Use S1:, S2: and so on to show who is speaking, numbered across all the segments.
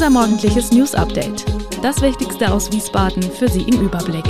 S1: Unser morgendliches News-Update. Das Wichtigste aus Wiesbaden für Sie im Überblick.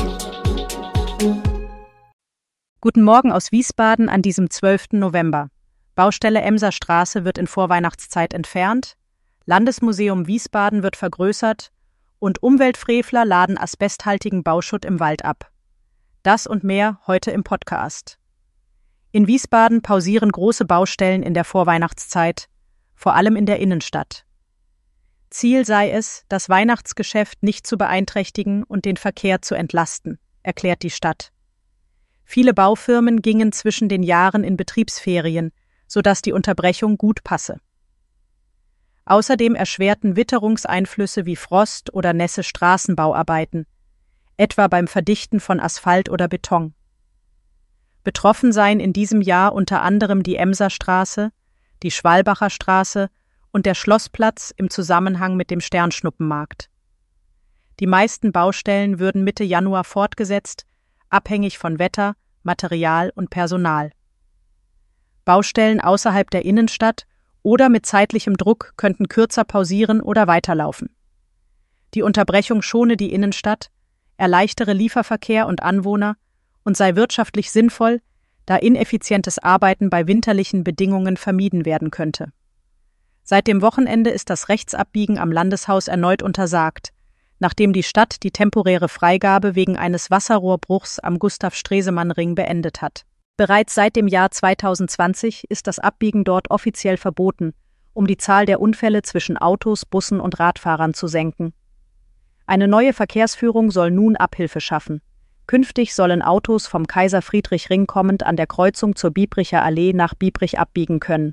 S2: Guten Morgen aus Wiesbaden an diesem 12. November. Baustelle Emser Straße wird in Vorweihnachtszeit entfernt, Landesmuseum Wiesbaden wird vergrößert und Umweltfrevler laden asbesthaltigen Bauschutt im Wald ab. Das und mehr heute im Podcast. In Wiesbaden pausieren große Baustellen in der Vorweihnachtszeit, vor allem in der Innenstadt. Ziel sei es, das Weihnachtsgeschäft nicht zu beeinträchtigen und den Verkehr zu entlasten, erklärt die Stadt. Viele Baufirmen gingen zwischen den Jahren in Betriebsferien, sodass die Unterbrechung gut passe. Außerdem erschwerten Witterungseinflüsse wie Frost oder nässe Straßenbauarbeiten, etwa beim Verdichten von Asphalt oder Beton. Betroffen seien in diesem Jahr unter anderem die Emser Straße, die Schwalbacher Straße und der Schlossplatz im Zusammenhang mit dem Sternschnuppenmarkt. Die meisten Baustellen würden Mitte Januar fortgesetzt, abhängig von Wetter, Material und Personal. Baustellen außerhalb der Innenstadt oder mit zeitlichem Druck könnten kürzer pausieren oder weiterlaufen. Die Unterbrechung schone die Innenstadt, erleichtere Lieferverkehr und Anwohner und sei wirtschaftlich sinnvoll, da ineffizientes Arbeiten bei winterlichen Bedingungen vermieden werden könnte. Seit dem Wochenende ist das Rechtsabbiegen am Landeshaus erneut untersagt, nachdem die Stadt die temporäre Freigabe wegen eines Wasserrohrbruchs am Gustav-Stresemann-Ring beendet hat. Bereits seit dem Jahr 2020 ist das Abbiegen dort offiziell verboten, um die Zahl der Unfälle zwischen Autos, Bussen und Radfahrern zu senken. Eine neue Verkehrsführung soll nun Abhilfe schaffen. Künftig sollen Autos vom Kaiser-Friedrich-Ring kommend an der Kreuzung zur Biebricher Allee nach Biebrich abbiegen können.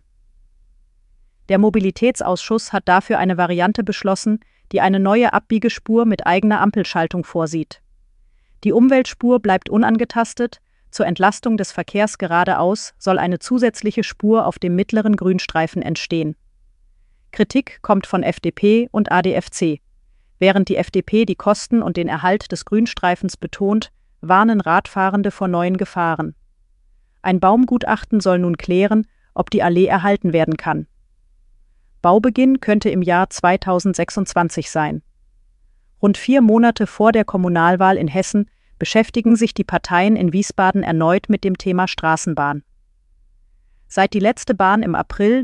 S2: Der Mobilitätsausschuss hat dafür eine Variante beschlossen, die eine neue Abbiegespur mit eigener Ampelschaltung vorsieht. Die Umweltspur bleibt unangetastet, zur Entlastung des Verkehrs geradeaus soll eine zusätzliche Spur auf dem mittleren Grünstreifen entstehen. Kritik kommt von FDP und ADFC. Während die FDP die Kosten und den Erhalt des Grünstreifens betont, warnen Radfahrende vor neuen Gefahren. Ein Baumgutachten soll nun klären, ob die Allee erhalten werden kann. Baubeginn könnte im Jahr 2026 sein. Rund 4 Monate vor der Kommunalwahl in Hessen beschäftigen sich die Parteien in Wiesbaden erneut mit dem Thema Straßenbahn. Seit die letzte Bahn im April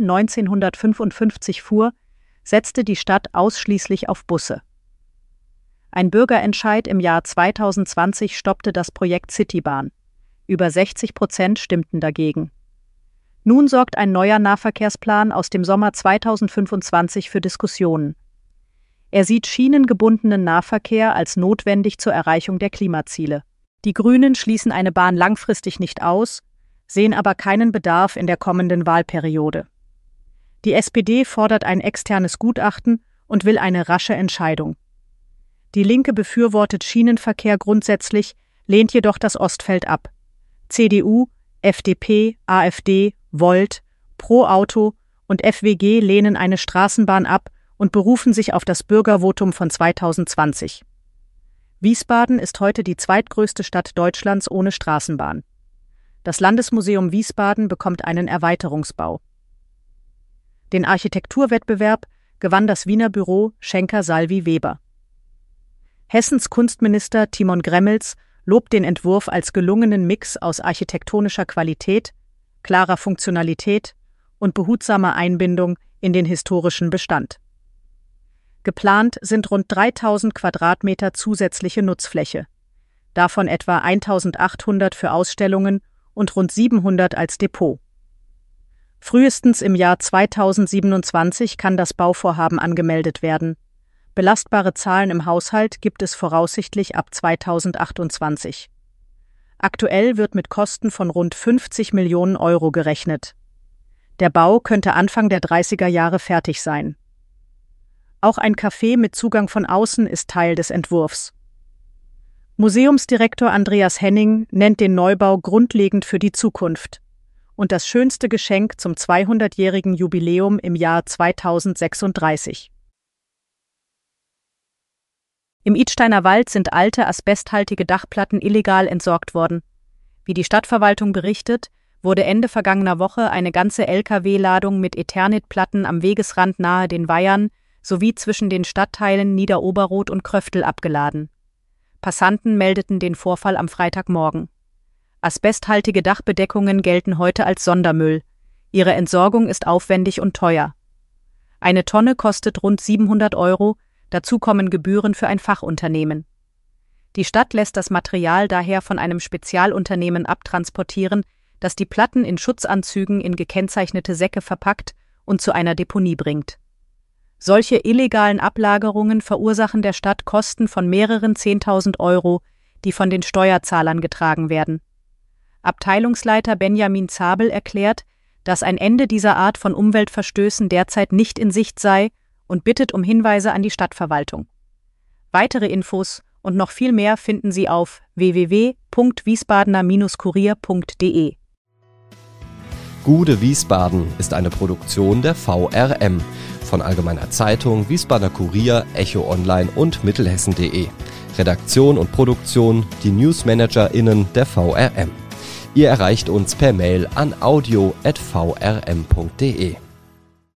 S2: 1955 fuhr, setzte die Stadt ausschließlich auf Busse. Ein Bürgerentscheid im Jahr 2020 stoppte das Projekt Citybahn. Über 60% stimmten dagegen. Nun sorgt ein neuer Nahverkehrsplan aus dem Sommer 2025 für Diskussionen. Er sieht schienengebundenen Nahverkehr als notwendig zur Erreichung der Klimaziele. Die Grünen schließen eine Bahn langfristig nicht aus, sehen aber keinen Bedarf in der kommenden Wahlperiode. Die SPD fordert ein externes Gutachten und will eine rasche Entscheidung. Die Linke befürwortet Schienenverkehr grundsätzlich, lehnt jedoch das Ostfeld ab. CDU, FDP, AfD, Volt, Pro Auto und FWG lehnen eine Straßenbahn ab und berufen sich auf das Bürgervotum von 2020. Wiesbaden ist heute die zweitgrößte Stadt Deutschlands ohne Straßenbahn. Das Landesmuseum Wiesbaden bekommt einen Erweiterungsbau. Den Architekturwettbewerb gewann das Wiener Büro Schenker Salvi Weber. Hessens Kunstminister Timon Gremmels lobt den Entwurf als gelungenen Mix aus architektonischer Qualität, klarer Funktionalität und behutsamer Einbindung in den historischen Bestand. Geplant sind rund 3000 Quadratmeter zusätzliche Nutzfläche, davon etwa 1800 für Ausstellungen und rund 700 als Depot. Frühestens im Jahr 2027 kann das Bauvorhaben angemeldet werden. Belastbare Zahlen im Haushalt gibt es voraussichtlich ab 2028. Aktuell wird mit Kosten von rund 50 Millionen Euro gerechnet. Der Bau könnte Anfang der 30er Jahre fertig sein. Auch ein Café mit Zugang von außen ist Teil des Entwurfs. Museumsdirektor Andreas Henning nennt den Neubau grundlegend für die Zukunft und das schönste Geschenk zum 200-jährigen Jubiläum im Jahr 2036. Im Idsteiner Wald sind alte, asbesthaltige Dachplatten illegal entsorgt worden. Wie die Stadtverwaltung berichtet, wurde Ende vergangener Woche eine ganze LKW-Ladung mit Eternit-Platten am Wegesrand nahe den Weihern sowie zwischen den Stadtteilen Niederoberroth und Kröftel abgeladen. Passanten meldeten den Vorfall am Freitagmorgen. Asbesthaltige Dachbedeckungen gelten heute als Sondermüll. Ihre Entsorgung ist aufwendig und teuer. Eine Tonne kostet rund 700 €, dazu kommen Gebühren für ein Fachunternehmen. Die Stadt lässt das Material daher von einem Spezialunternehmen abtransportieren, das die Platten in Schutzanzügen in gekennzeichnete Säcke verpackt und zu einer Deponie bringt. Solche illegalen Ablagerungen verursachen der Stadt Kosten von mehreren 10.000 €, die von den Steuerzahlern getragen werden. Abteilungsleiter Benjamin Zabel erklärt, dass ein Ende dieser Art von Umweltverstößen derzeit nicht in Sicht sei und bittet um Hinweise an die Stadtverwaltung. Weitere Infos und noch viel mehr finden Sie auf www.wiesbadener-kurier.de.
S3: Gude Wiesbaden ist eine Produktion der VRM von Allgemeiner Zeitung, Wiesbadener Kurier, Echo Online und Mittelhessen.de. Redaktion und Produktion die NewsmanagerInnen der VRM. Ihr erreicht uns per Mail an audio@vrm.de.